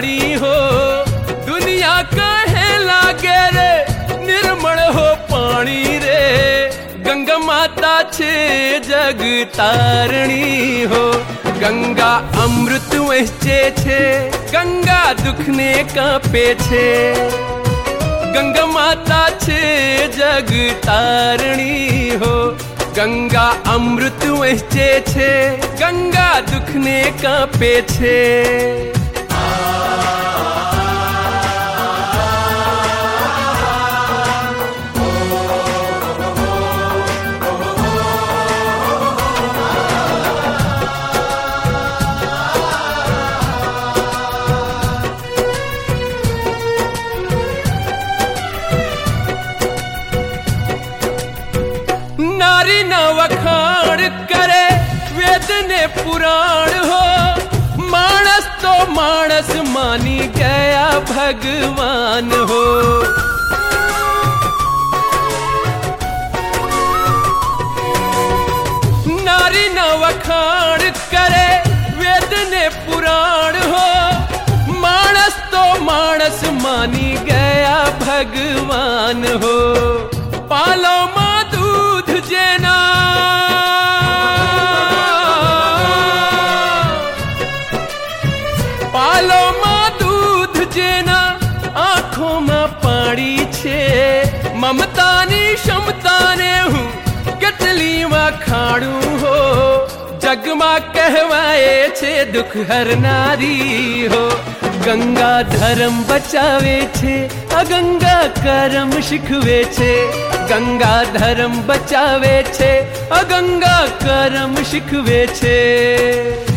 પાણી હો દુનિયા કહે લાગે રે નિર્મળ હો પાણી રે ગંગા માતા છે જગ તારણી હો ગંગા અમૃત વહેંચે છે ગંગા દુઃખને કાપે છે ગંગા માતા છે જગ તારણી હો ગંગા અમૃત વહેંચે છે ગંગા દુઃખને કાપે છે नारी न वखाण करे वेद ने पुराण हो मानस तो मानस मानी गया भगवान हो नारी न वखाण करे वेद ने पुराण हो मानस तो मानस मानी गया भगवान हो पालो जेना पालो માં દૂધ જેના આંખોમાં પાણી છે મમતાની ક્ષમતાને હું કેટલી વખાણું હો જગમાં કહેવાય છે દુઃખ હરનારી હો ગંગા ધર્મ બચાવે છે અગંગા કરમ શીખવે છે ગંગા ધર્મ બચાવે છે અગંગા કરમ શીખવે છે